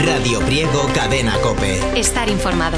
Radio Priego, Cadena COPE. Estar informado.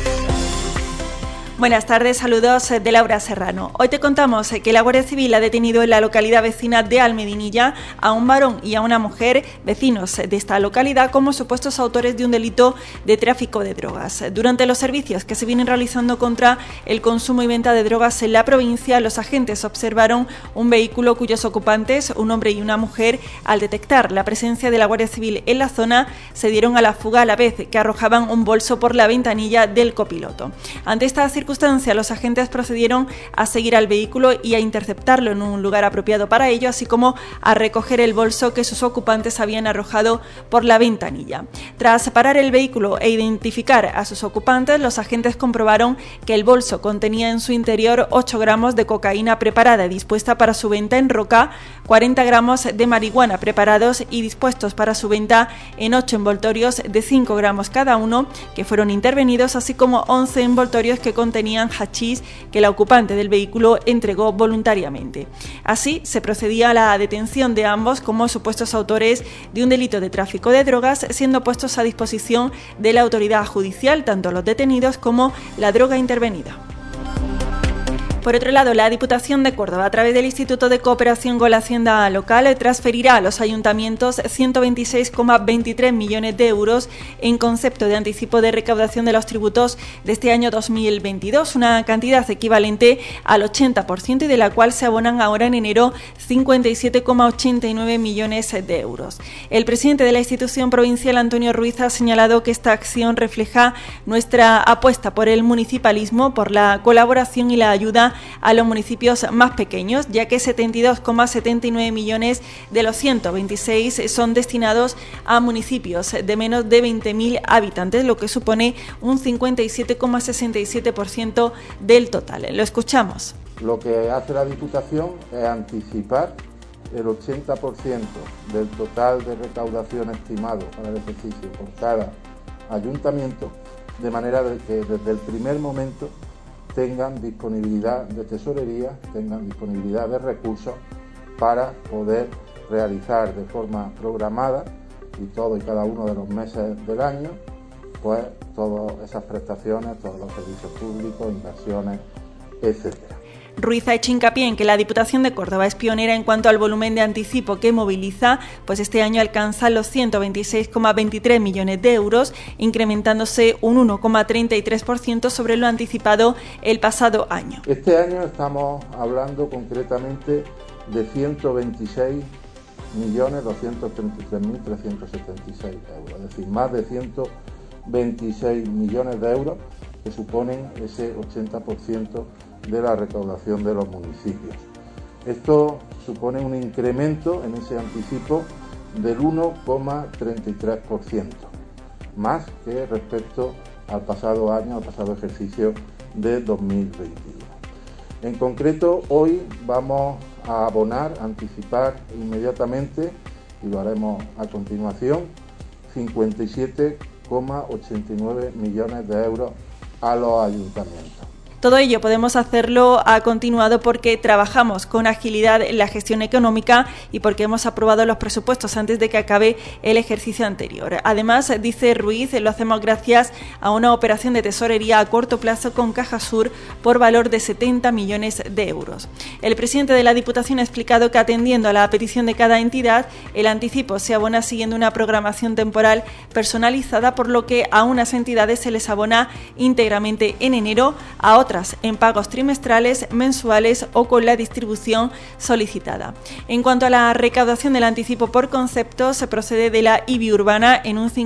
Buenas tardes, saludos de Laura Serrano. Hoy te contamos que la Guardia Civil ha detenido en la localidad vecina de Almedinilla a un varón y a una mujer, vecinos de esta localidad, como supuestos autores de un delito de tráfico de drogas. Durante los servicios que se vienen realizando contra el consumo y venta de drogas en la provincia, los agentes observaron un vehículo cuyos ocupantes, un hombre y una mujer, al detectar la presencia de la Guardia Civil en la zona, se dieron a la fuga a la vez que arrojaban un bolso por la ventanilla del copiloto. Ante esta circunstancia, los agentes procedieron a seguir al vehículo y a interceptarlo en un lugar apropiado para ello, así como a recoger el bolso que sus ocupantes habían arrojado por la ventanilla. Tras separar el vehículo e identificar a sus ocupantes, los agentes comprobaron que el bolso contenía en su interior 8 gramos de cocaína preparada y dispuesta para su venta en roca, 40 gramos de marihuana preparados y dispuestos para su venta en 8 envoltorios de 5 gramos cada uno, que fueron intervenidos, así como 11 envoltorios que contenían hachís que la ocupante del vehículo entregó voluntariamente. Así, se procedía a la detención de ambos como supuestos autores de un delito de tráfico de drogas, siendo puestos a disposición de la autoridad judicial tanto los detenidos como la droga intervenida. Por otro lado, la Diputación de Córdoba, a través del Instituto de Cooperación con la Hacienda Local, transferirá a los ayuntamientos 126,23 millones de euros en concepto de anticipo de recaudación de los tributos de este año 2022, una cantidad equivalente al 80% y de la cual se abonan ahora en enero 57,89 millones de euros. El presidente de la institución provincial, Antonio Ruiz, ha señalado que esta acción refleja nuestra apuesta por el municipalismo, por la colaboración y la ayuda a los municipios más pequeños, ya que 72,79 millones de los 126 son destinados a municipios de menos de 20.000 habitantes, lo que supone un 57,67% del total. Lo escuchamos. Lo que hace la Diputación es anticipar el 80% del total de recaudación estimado para el ejercicio por cada ayuntamiento, de manera que desde el primer momento tengan disponibilidad de tesorería, tengan disponibilidad de recursos para poder realizar de forma programada y todo y cada uno de los meses del año, pues todas esas prestaciones, todos los servicios públicos, inversiones, etcétera. Ruiz ha hecho hincapié en que la Diputación de Córdoba es pionera en cuanto al volumen de anticipo que moviliza, pues este año alcanza los 126,23 millones de euros, incrementándose un 1,33% sobre lo anticipado el pasado año. Este año estamos hablando concretamente de 126.233.376 euros, es decir, más de 126 millones de euros que suponen ese 80% de la recaudación de los municipios. Esto supone un incremento en ese anticipo del 1,33%, más que respecto al pasado año, al pasado ejercicio de 2021. En concreto, hoy vamos a abonar, anticipar inmediatamente, y lo haremos a continuación, 57,89 millones de euros a los ayuntamientos. Todo ello podemos hacerlo a continuado porque trabajamos con agilidad en la gestión económica y porque hemos aprobado los presupuestos antes de que acabe el ejercicio anterior. Además, dice Ruiz, lo hacemos gracias a una operación de tesorería a corto plazo con Cajasur por valor de 70 millones de euros. El presidente de la Diputación ha explicado que, atendiendo a la petición de cada entidad, el anticipo se abona siguiendo una programación temporal personalizada, por lo que a unas entidades se les abona íntegramente en enero, a otras en pagos trimestrales, mensuales o con la distribución solicitada. En cuanto a la recaudación del anticipo por concepto, se procede de la IBI urbana en un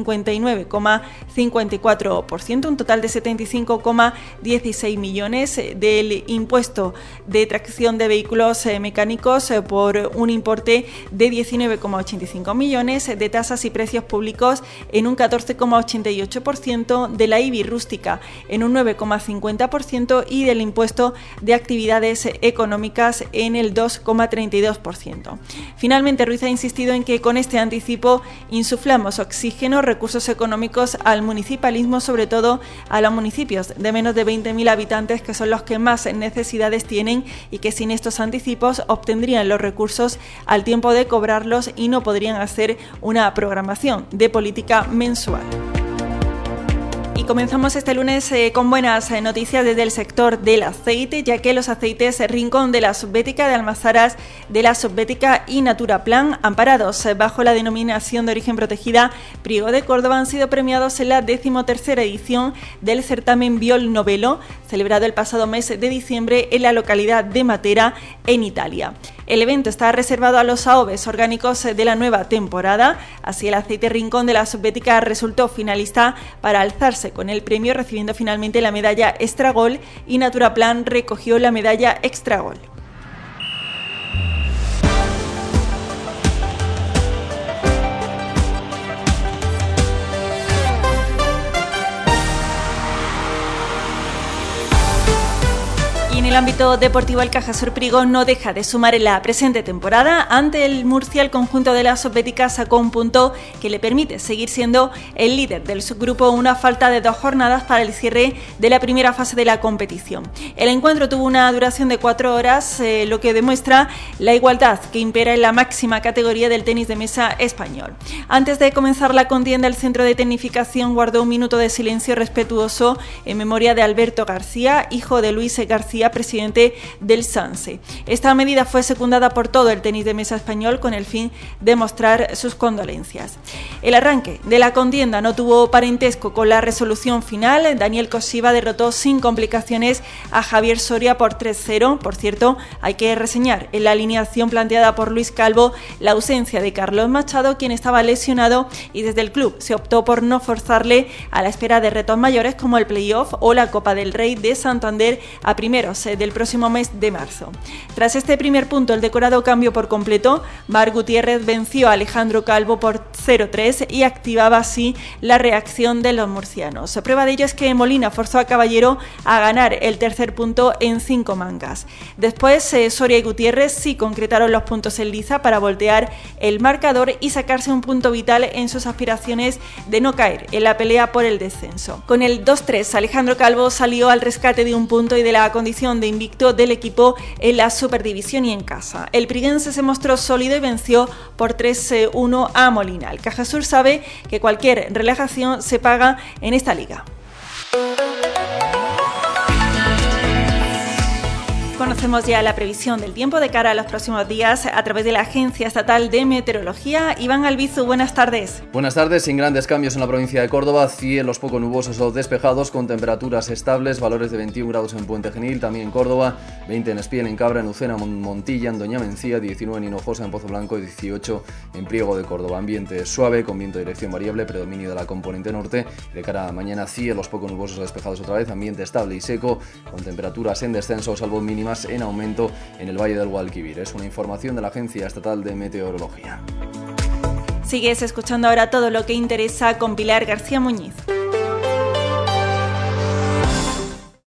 59,54%, un total de 75,16 millones, del impuesto de tracción de vehículos mecánicos por un importe de 19,85 millones, de tasas y precios públicos en un 14,88%, de la IBI rústica en un 9,50%, punto y del impuesto de actividades económicas en el 2,32%. Finalmente, Ruiz ha insistido en que con este anticipo insuflamos oxígeno, recursos económicos al municipalismo, sobre todo a los municipios de menos de 20.000 habitantes, que son los que más necesidades tienen y que sin estos anticipos obtendrían los recursos al tiempo de cobrarlos y no podrían hacer una programación de política mensual. Y comenzamos este lunes con buenas noticias desde el sector del aceite, ya que los aceites Rincón de la Subbética, de Almazaras de la Subbética y Naturaplan, amparados bajo la denominación de origen protegida Priego de Córdoba, han sido premiados en la 13ª edición del certamen Biol Novelo, celebrado el pasado mes de diciembre en la localidad de Matera, en Italia. El evento está reservado a los AOVEs orgánicos de la nueva temporada. Así, el aceite Rincón de la Subbética resultó finalista para alzarse con el premio, recibiendo finalmente la medalla Extra Gol, y Naturaplan recogió la medalla Extra Gol. En el ámbito deportivo, el Cajasur Priego no deja de sumar en la presente temporada. Ante el Murcia, el conjunto de la Subbética sacó un punto que le permite seguir siendo el líder del subgrupo, una falta de 2 jornadas para el cierre de la primera fase de la competición. El encuentro tuvo una duración de 4 horas, lo que demuestra la igualdad que impera en la máxima categoría del tenis de mesa español. Antes de comenzar la contienda, el centro de tecnificación guardó un minuto de silencio respetuoso en memoria de Alberto García, hijo de Luis García, presidente del SANSE. Esta medida fue secundada por todo el tenis de mesa español con el fin de mostrar sus condolencias. El arranque de la contienda no tuvo parentesco con la resolución final. Daniel Cosiva derrotó sin complicaciones a Javier Soria por 3-0. Por cierto, hay que reseñar en la alineación planteada por Luis Calvo la ausencia de Carlos Machado, quien estaba lesionado, y desde el club se optó por no forzarle a la espera de retos mayores como el playoff o la Copa del Rey de Santander a primeros del próximo mes de marzo. Tras este primer punto, el decorado cambió por completo. Marc Gutiérrez venció a Alejandro Calvo por 0-3 y activaba así la reacción de los murcianos. Prueba de ello es que Molina forzó a Caballero a ganar el tercer punto en 5 mangas. Después, Soria y Gutiérrez sí concretaron los puntos en liza para voltear el marcador y sacarse un punto vital en sus aspiraciones de no caer en la pelea por el descenso. Con el 2-3, Alejandro Calvo salió al rescate de un punto y de la condición de invicto del equipo en la Superdivisión y en casa. El priguense se mostró sólido y venció por 3-1 a Molina. El Cajasur sabe que cualquier relajación se paga en esta liga. Conocemos ya la previsión del tiempo de cara a los próximos días a través de la Agencia Estatal de Meteorología. Iván Albizu, buenas tardes. Buenas tardes. Sin grandes cambios en la provincia de Córdoba, cielos poco nubosos o despejados con temperaturas estables, valores de 21 grados en Puente Genil, también en Córdoba, 20 en Espiel, en Cabra, en Lucena, Montilla, en Doña Mencía, 19 en Hinojosa, en Pozo Blanco y 18 en Priego de Córdoba. Ambiente suave con viento de dirección variable, predominio de la componente norte. De cara a mañana, cielos poco nubosos o despejados otra vez, ambiente estable y seco con temperaturas en descenso, salvo mínimas en aumento en el Valle del Guadalquivir. Es una información de la Agencia Estatal de Meteorología. Sigues escuchando ahora todo lo que interesa con Pilar García Muñiz.